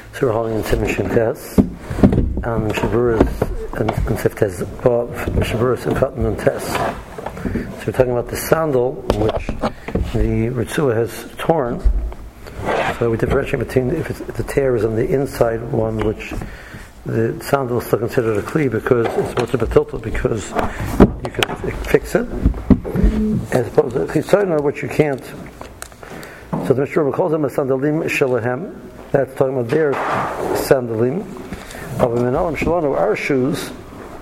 So we're holding in Siman Shin Tes, and Shavuos and Sif Tes Bob, Shavuos and Cotton and Tes. So we're talking about the sandal which the Ritzua has torn. So we differentiate between if the tear is on the inside one, which the sandal is still considered a kli because it's much of a tilted because you can fix it, as opposed to chitzona, which you can't. So the Mishnah calls them a sandalim shalahem. That's talking about their sandalim. Of a menalim shalanu, our shoes.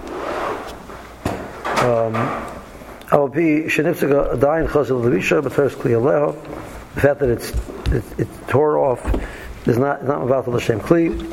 I'll be shenipsega adayin chazil levisha, but first kli aleho. The fact that it tore off is not about the l'shem kli.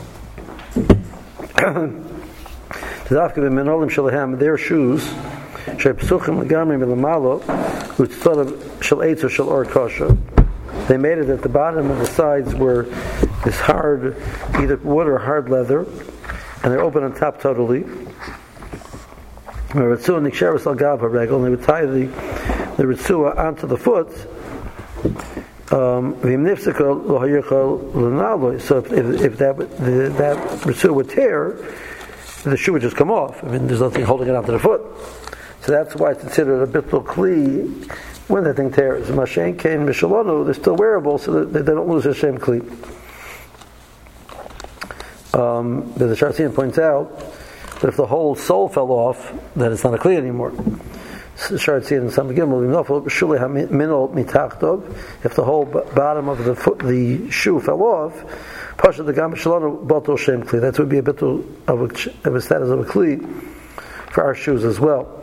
Tadafka b'menolim shalahem, their shoes, she'psuchim legamri milamalo, u'tzadav shel eitz or shel or kosher. They made it at the bottom and the sides were this hard, either wood or hard leather, and they're open on top totally. And they would tie the ritzua onto the foot. So if that ritzua would tear, the shoe would just come off. I mean, there's nothing holding it onto the foot. So that's why it's considered a bittul kli when that thing tears. Mashen came mishalonu, they're still wearable, so that they don't lose their shem kli. But the Shartzian points out that if the whole sole fell off, then it's not a kli anymore. Shartzian and Sam Gimel, if the whole bottom of the foot, the shoe fell off, Pasha the Gam Shalonu Batul Shem Kli. That would be a bittul of a status of a kli for our shoes as well.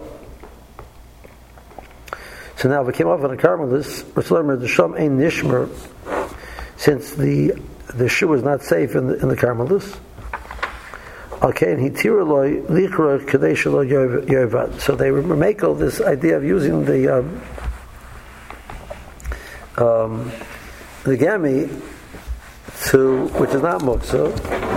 So now if it came off on a carmelis, the sham ein nishmer, since the shoe is not safe in the carmelis. Okay, and he tiruloi lichra kadesh lo yovad. So they make all this idea of using the gami which is not muksa,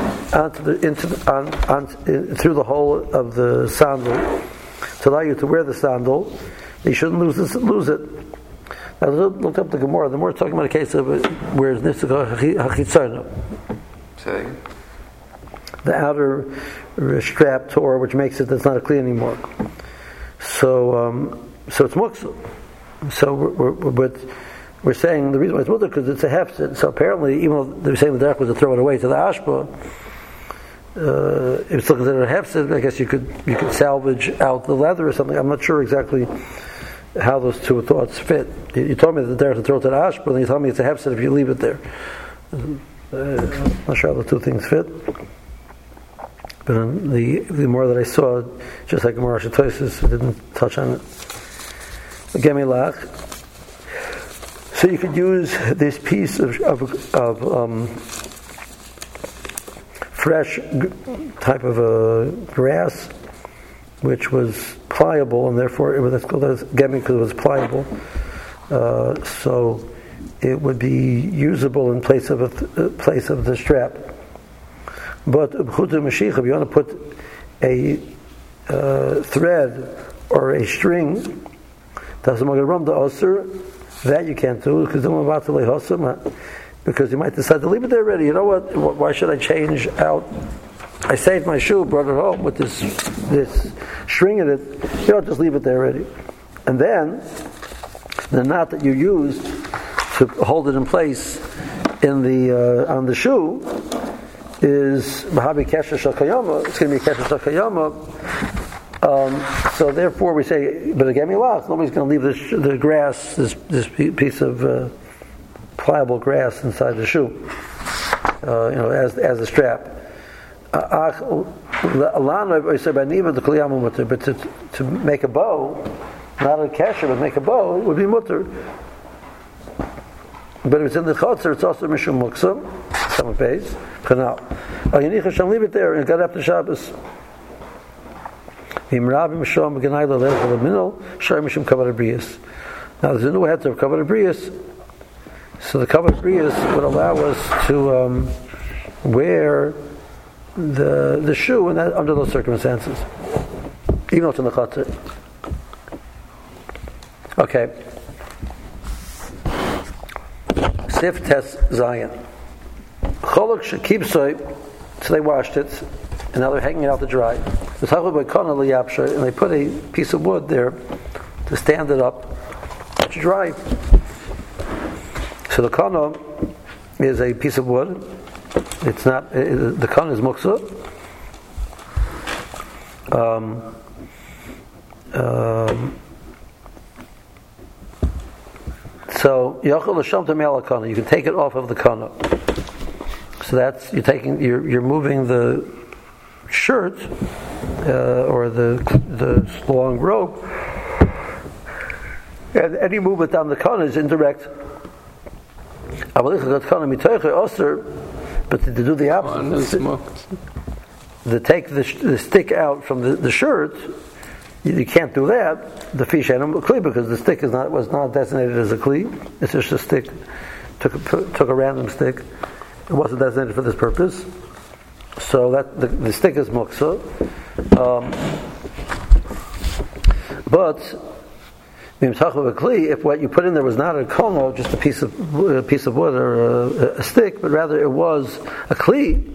through the hole of the sandal to allow you to wear the sandal. You shouldn't lose it. Now look up the Gemara. The Gemara is talking about a case of where it's nitzika hachitzona. Say. The outer strap tore, which makes it that's not a kli anymore. So it's muksa. So we're saying the reason why it's muksa because it's a hefset. So apparently, even though they're saying the derech was to throw it away to the ashba, if it's still considered a hefset, I guess you could salvage out the leather or something. I'm not sure exactly how those two thoughts fit. You told me that the derech to throw it to the ashba, and you told me it's a hefset if you leave it there. I'm not sure how the two things fit. But the more that I saw, just like Gemara Shetosis, didn't touch on it. Gemilach. So you could use this piece of fresh type of a grass, which was pliable, and therefore that's called gemi because it was pliable. So it would be usable in place of the strap. But b'chuta mashiach, if you want to put a thread or a string, that you can't do because you might decide to leave it there already. You know what? Why should I change out? I saved my shoe, brought it home with this string in it. Just leave it there already. And then the knot that you used to hold it in place on the shoe is Mahabi Kesher Shal Kayama. It's going to be Kesher Shal Kayama. So therefore we say, but again, nobody's going to leave the grass, this piece of pliable grass inside the shoe, as a strap. But to make a bow, not a kesher, but make a bow, would be mutter. But if it's in the chotzer, it's also mishum muksa. Some pays. Canal. Yanicha shall leave it there and got after Shabbos. Now there's a new heter of kavod abrius. So the kavod abrius would allow us to wear the shoe and that, under those circumstances, even though it's in the chotzer. Okay. Sif Tes Zion. So they washed it, and now they're hanging it out to dry. And they put a piece of wood there to stand it up to dry. So the kana is a piece of wood. It's not, the kana is muksa. So you can take it off of the kana. So that's you're moving the shirt or the long rope, and any movement down the kana is indirect. But to do the opposite, to take the stick out from the shirt, you can't do that. The fish animal kli, because the stick was not designated as a kli. It's just a stick. Took a random stick. It wasn't designated for this purpose. So that the stick is muksa. But if what you put in there was not a kono, just a piece of wood or a stick, but rather it was a kli,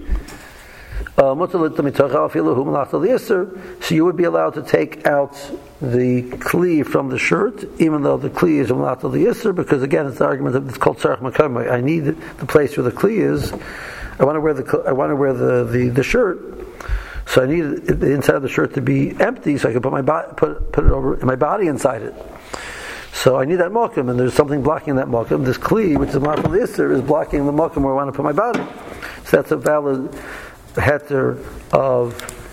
so you would be allowed to take out the kli from the shirt, even though the kli is umlat al yisr, because again it's the argument that it's called tzarech makom. I need the place where the kli is. I want to wear the shirt, so I need the inside of the shirt to be empty, so I can put it over my body inside it. So I need that makom, and there's something blocking that makom. This kli, which is umlat al yisr, is blocking the makom where I want to put my body. So that's a valid heter of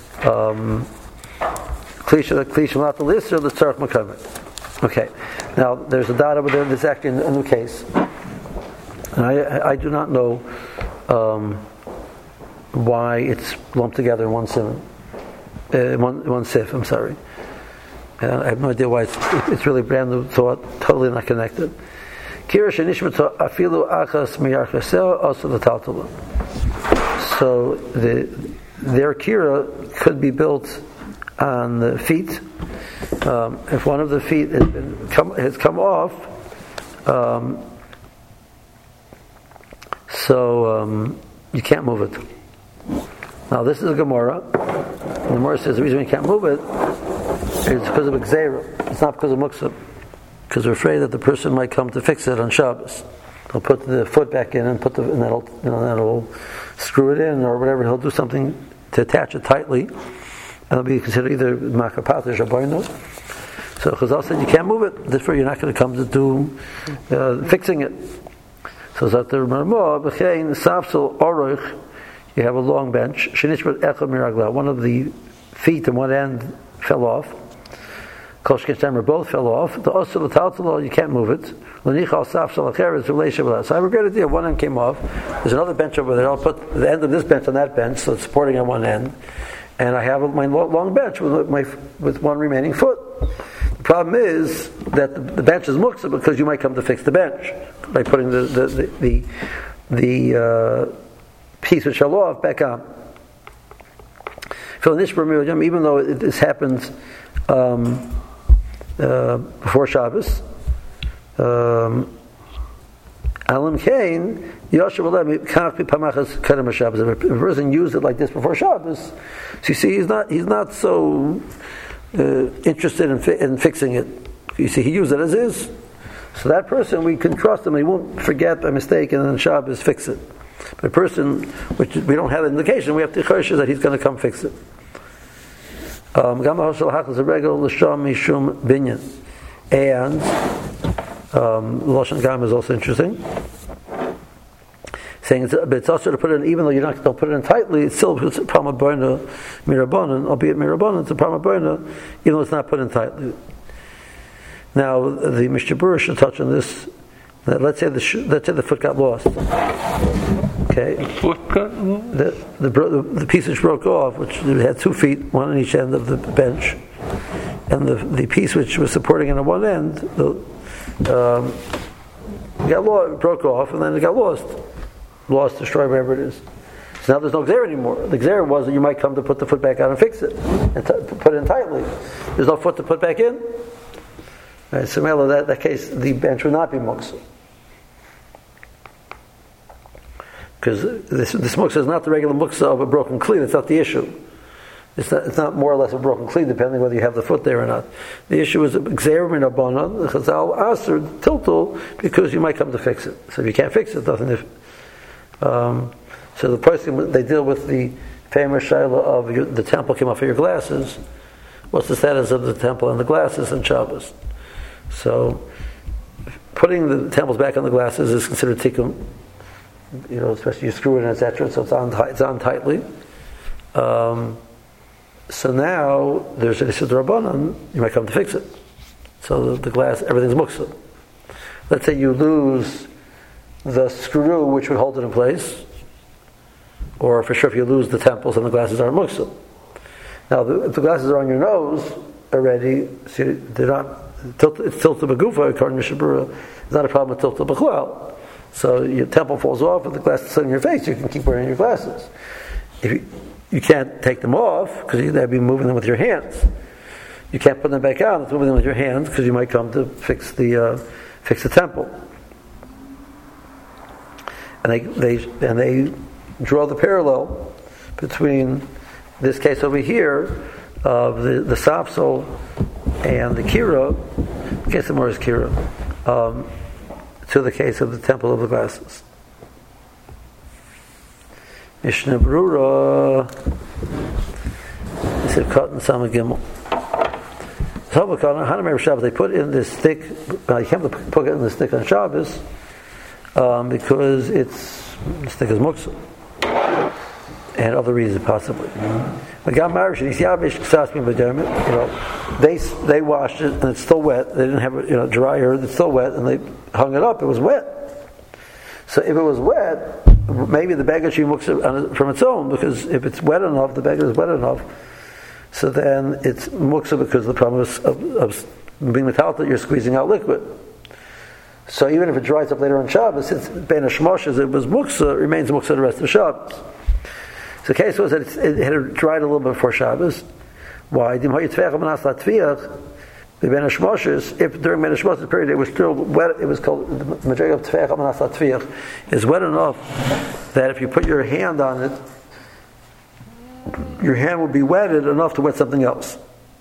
klisha umlat al yisr, the tzarech makom. Okay, now there's a dot over there. This is actually a new case, and I do not know why it's lumped together in one sif. I'm sorry. I have no idea why it's really brand new thought, totally not connected. Kira shenishmato afilu achas miyarchaseo also the taltula. So their kira could be built on the feet. If one of the feet has come off, so you can't move it. Now this is a Gemara. The Gemara says the reason we can't move it is because of Gzeira. It's not because of Muktzah. Because we're afraid that the person might come to fix it on Shabbos. He'll put the foot back in and that'll screw it in or whatever. He'll do something to attach it tightly. And it'll be considered either Makapatish or Boino. So Chazal said you can't move it. Therefore you're not going to come to do fixing it. So that the Ramah, B'chein, Safsel, Oroch, you have a long bench. Shenishbat Echad Miragla. One of the feet and one end fell off. Kol Shkeshemer both fell off. The Osel Taltalo, you can't move it. L'nichal Safsel Acher is relation with us. So I have a great idea. One end came off. There's another bench over there. I'll put the end of this bench on that bench, so it's supporting on one end. And I have my long bench with one remaining foot. The problem is that the bench is muktzah because you might come to fix the bench by putting the piece which fell off back on. Even though this happened before Shabbos, Alam Kain, if a person used it like this before Shabbos, so you see he's not so interested in fixing it. You see, he used it as is. So that person, we can trust him. He won't forget by mistake and then Shabbos fix it. But a person which we don't have an indication, we have to chosh that he's going to come fix it. And Lashon Gam is also interesting, saying but it's also to put it in, even though don't put it in tightly, it's still a problem burner mirabanan, albeit mirabanan, it's a problem burner, even though it's not put in tightly. Now the Mishnah Berurah should touch on this. Let's say the foot got lost. Okay, the piece which broke off, which had 2 feet, one on each end of the bench, and the piece which was supporting it on one end, broke off, and then it got lost, destroyed, wherever it is. So now there's no gzera anymore. The gzera was that you might come to put the foot back on and fix it, and put it in tightly. There's no foot to put back in. Right, so in that case, the bench would not be muktzah. because this muksa is not the regular muksa of a broken kli. That's not the issue. It's not more or less a broken kli, depending whether you have the foot there or not. The issue is gzeir min rabbanan, the chazal aser tiltul, because you might come to fix it. So if you can't fix it, nothing. So the person, they deal with the famous shaila of the temple came off of your glasses. What's the status of the temple and the glasses in Shabbos? So putting the temples back on the glasses is considered tikkun. Especially you screw it in, etc. So it's on tightly. So now there's an issue rabbanan. You might come to fix it. So the glass, everything's muksa. Let's say you lose the screw which would hold it in place, or for sure if you lose the temples and the glasses aren't muksa. Now if the glasses are on your nose already, so they're not it's tilted b'gufa according to Shabura. It's not a problem with tilted b'chlal. So your temple falls off and the glasses sit in your face. You can keep wearing your glasses. If you can't take them off because they'd be moving them with your hands. You can't put them back on. It's moving them with your hands because you might come to fix the temple. And they draw the parallel between this case over here of the sapsol and the kira. The case of more is kira. To the case of the temple of the glasses. Mishnah Brura. This is cut in Sama Gimel. So Hanamei Shabbos, they put in this stick. You can't put it in the stick on Shabbos because the stick is muksa, and other reasons possibly. They washed it and it's still wet. They didn't have it dryer. It's still wet, and they hung it up. It was wet. So if it was wet, maybe the beggar should be muksa from its own, because if it's wet enough, the beggar is wet enough. So then it's muksa because of the problem of being metallic, that you're squeezing out liquid. So even if it dries up later on Shabbos, since Ben Hashmoshes it was muksa, it remains muksa the rest of Shabbos. So the case was that it had dried a little bit before Shabbos. Why? If during Ben Hashmoshes period it was still wet, it was called the majority of Tfeach Amanas Tfeach is wet enough that if you put your hand on it, your hand will be wetted enough to wet something else.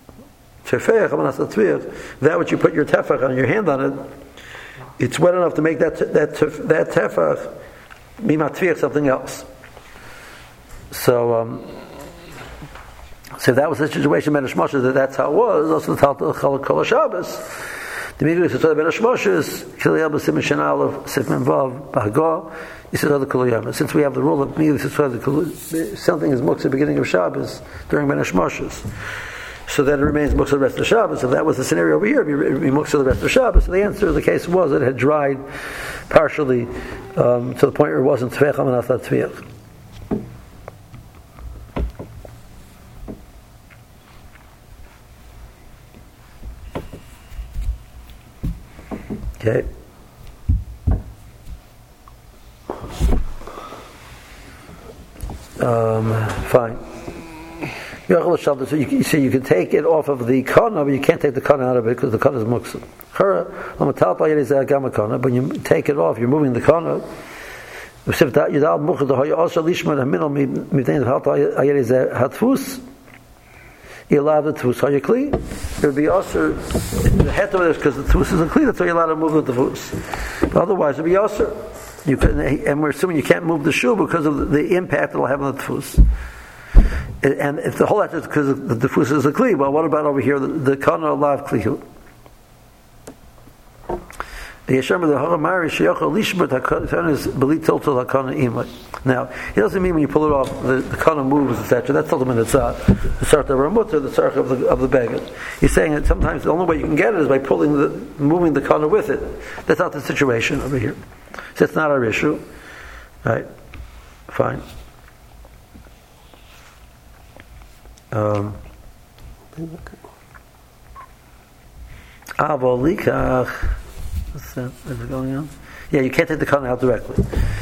That which you put your tefach on, your hand on it, it's wet enough to make that tefach be matfiach something else. So that was the situation Ben Hashmoshes, that's how it was. Also the Talmud Chalak Kol Shabbos. The immediately says Ben Hashmoshes Kiliyah B'Simin Shanal of Sifmin Vav Bahagah. He says other Kuliyah. Since we have the rule of immediately something is muksa at the beginning of Shabbos during Ben Hashmoshes, so that it remains muksa the rest of Shabbos. If that was the scenario over here, it would be muksa the rest of Shabbos. So the answer to the case was that it had dried partially to the point where it wasn't Tfeach Amanas Tfeach. Okay. Fine. So you can take it off of the kana, but you can't take the kana out of it because the kana is muksa. But when you take it off, you're moving the kana. You're allowed the tfus on your kli. It would be also the head of this because the tfus is a kli. That's why you're allowed to move with the tfus. But otherwise, it would be also. You couldn't, and we're assuming you can't move the shoe because of the impact it'll have on the tfus. And if the whole answer is because the tfus is a kli, well, what about over here the kana lav kli? The Yesham of the Haramari Sheyachal Lishmat Hakana is Belitil to Hakana Imay. Now, it doesn't mean when you pull it off the kana moves, etc. That's still the mitzvah. The sarta ramutah, the sarta of the beggar. He's saying that sometimes the only way you can get it is by moving the kana with it. That's not the situation over here. So it's not our issue, right? Fine. Avolikach. What's that? Is it going on? Yeah, you can't take the kana out directly.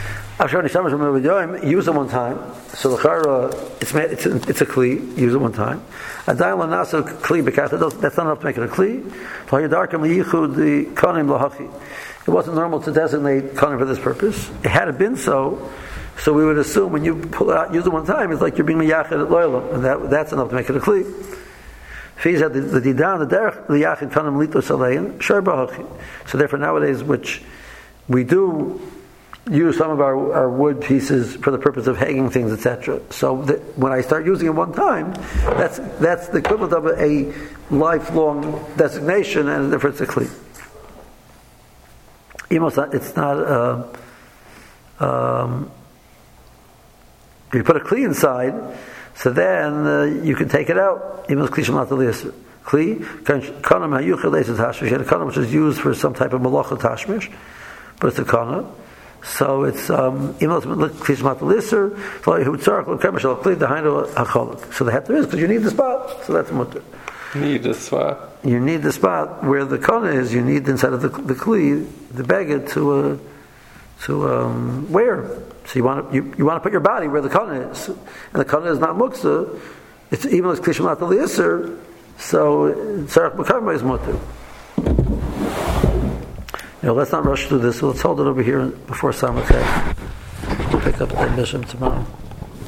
Use it one time. So the chara, it's a kli. Use it one time. That's not enough to make it a kli. It wasn't normal to designate kana for this purpose. It had it been so, So we would assume when you pull it out, use it one time, it's like you're being miyachid at loylam, and that's enough to make it a kli. Fees had the didan, the derech, the yachid kanem litos alein, shar b'hachi. So therefore nowadays, which we do use some of our wood pieces for the purpose of hanging things, etc. So when I start using it one time, that's the equivalent of a lifelong designation, and therefore it's a kli. It's not. If you put a kli inside, so then you can take it out. Even kli shemat aliyasir. Kli kanam hayuchel leises hashmish. You had a kanam which is used for some type of malacha tashmish, but it's a kanam. So it's kli shemat aliyasir. So the heter is because you need the spot. So that's mutter. Need the spot. You need the spot where the kana is. You need inside of the kli, the bagged to wear. So you want to put your body where the kana is, and the kana is not muksa. It's even as kli shemat aliyasir. So tzarech b'karma is mutter. Let's not rush through this. So let's hold it over here before Samakeh. We'll pick up the mission tomorrow.